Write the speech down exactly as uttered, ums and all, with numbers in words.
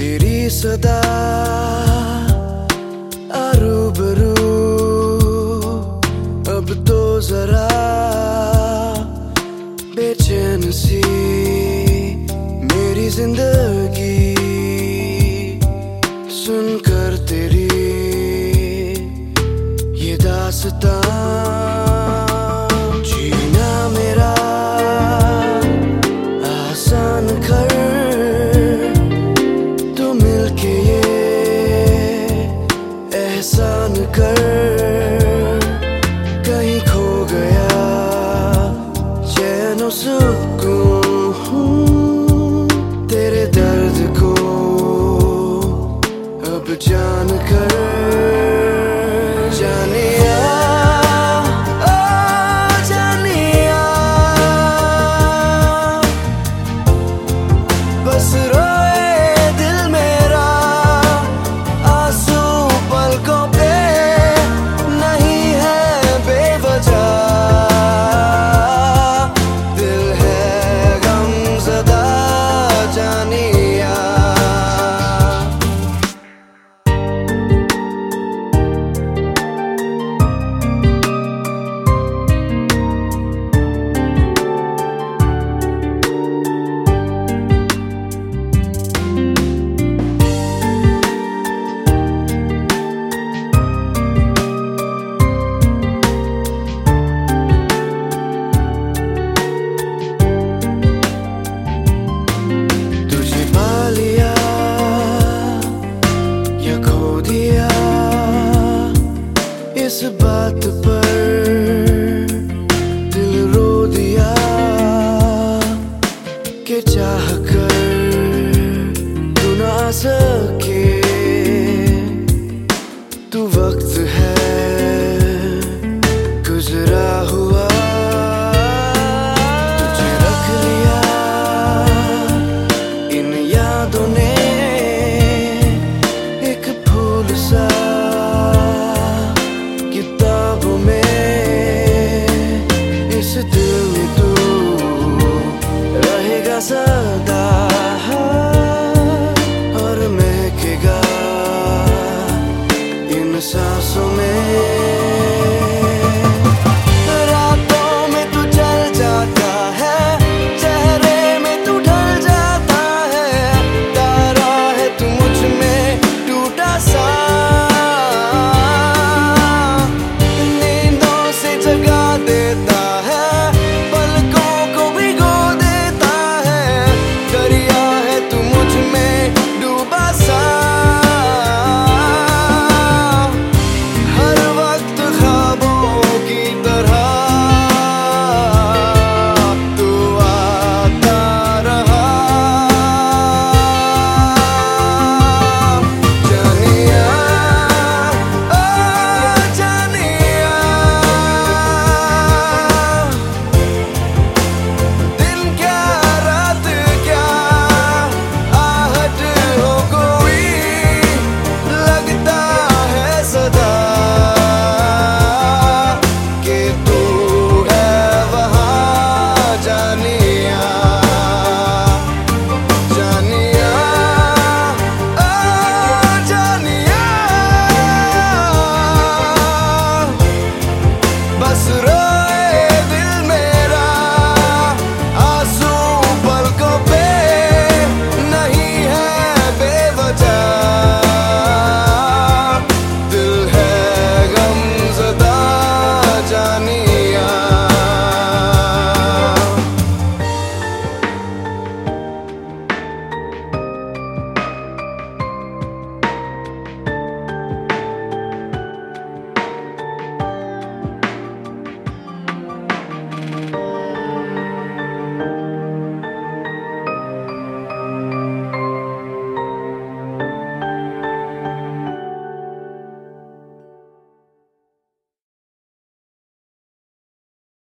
तेरी सदा आरूबरू अब तो जरा बेचैन सी मेरी जिंदगी सुनकर तेरी ये दास्तां जीना मेरा आसान कर तू मिलके ये एहसान कर कहीं खो गया चैन सुकून तेरे दर्द को अब जान कर जानिया ओ जानिया बस रोए दिल मेरा आंसू पलकों पे नहीं है बेवजह दिल है गमज़दा जानिया इस बात पर दिल रो दिया कि चाह कर तू ना सके